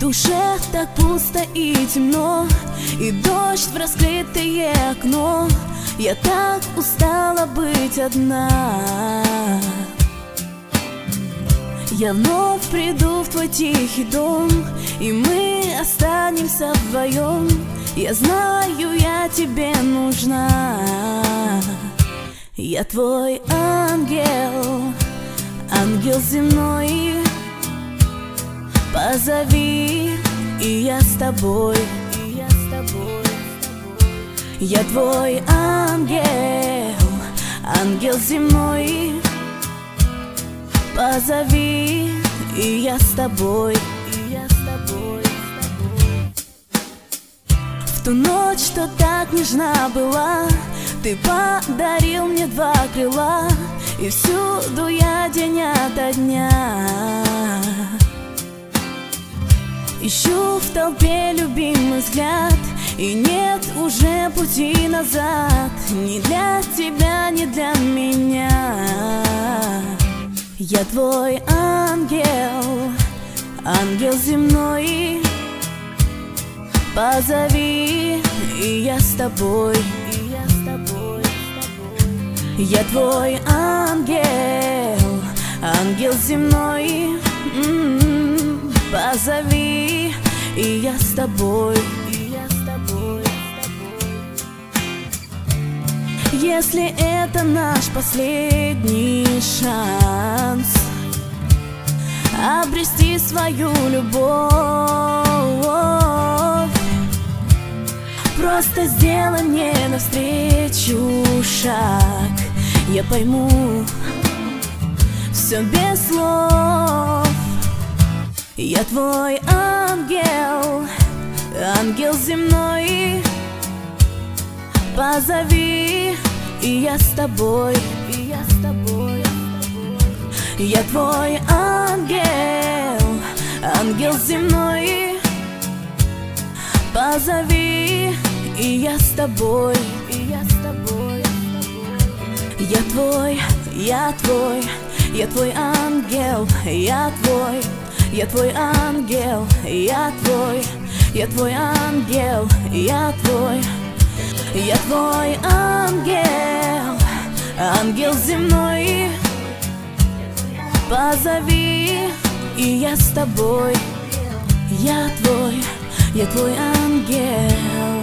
душе так пусто и темно, и дождь в раскрытое окно. Я так устала быть одна. Я вновь приду в твой тихий дом, и мы останемся вдвоем. Я знаю, я тебе нужна. Я твой ангел, ангел земной. Позови, и я с тобой. Я твой ангел, ангел земной. Позови, и я с тобой. В ту ночь, что так нежна была, ты подарил мне 2 крыла, и всюду я день ото дня ищу в толпе любимый взгляд, и нет уже пути назад. Ни для тебя, ни для меня. Я твой ангел, ангел земной. Позови, и я с тобой. Я твой ангел, ангел земной. Позови, и я с тобой. Если это наш последний шанс обрести свою любовь, просто сделай мне навстречу шаг. Я пойму все без слов. Я твой ангел, ангел земной. Позови, и я с тобой. Я твой ангел, ангел земной. Позови, и я с тобой. Я твой, я твой, я твой ангел, я твой. Я твой ангел, я твой. Я твой ангел, я твой. Я твой ангел, ангел земной. Позови, и я с тобой. Я твой ангел.